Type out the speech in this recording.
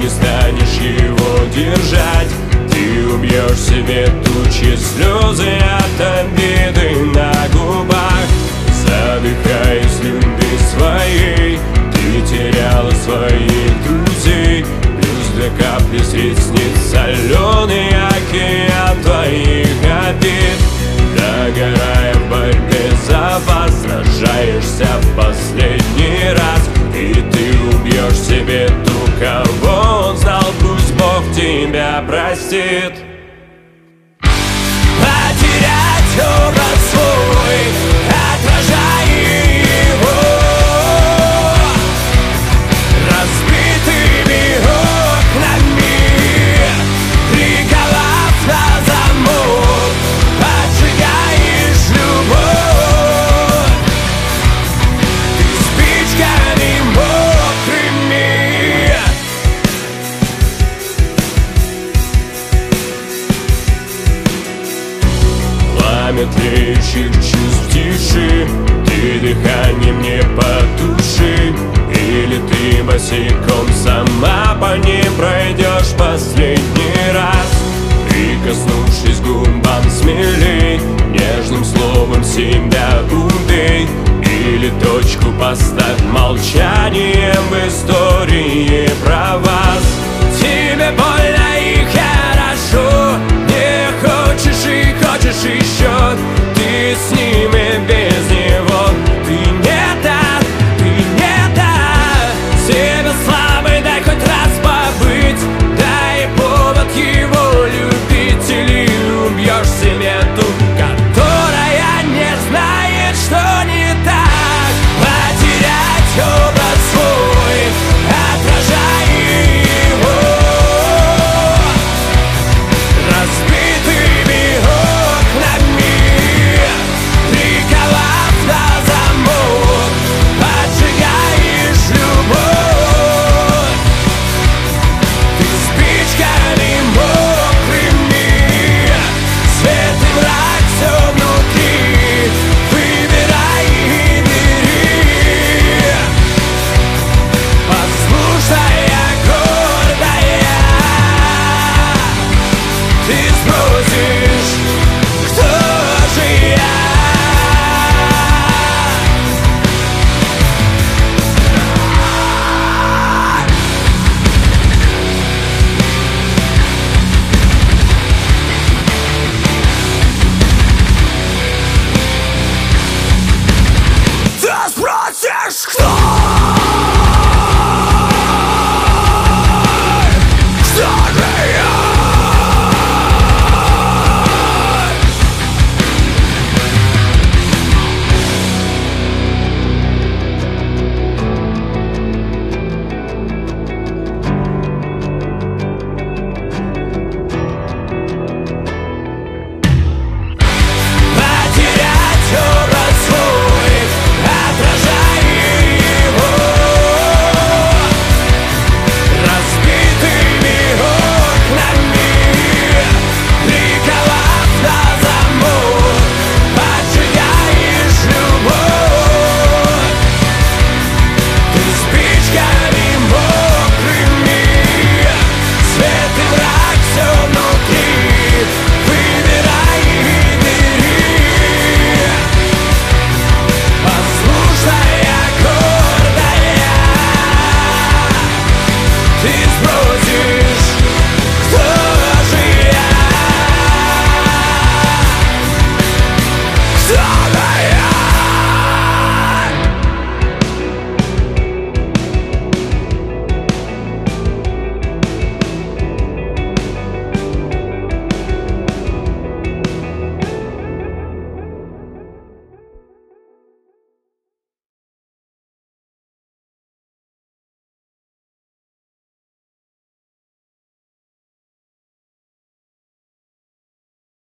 станешь его держать, ты убьешь себе тучи, слезы от обиды на губах. Задыхаясь любви своей, ты теряла своих друзей. Плюс две капли средств, соленый океан твоих обид. Догорая в борьбе за вас, сражаешься в последний раз, и ты убьешь себе ту, кого он знал. Пусть Бог тебя простит. Потерять образ свой, отражая его разбитыми окнами, приковав на замок, поджигаешь любовь ты спичками мокрыми. Пламя тлеющих чувств тиши, ты дыхание мне потуши, или ты босиком сама по ним пройдешь последний раз. Прикоснувшись к губам смелей, нежным словом себя убей, или точку поставь молчанием в истории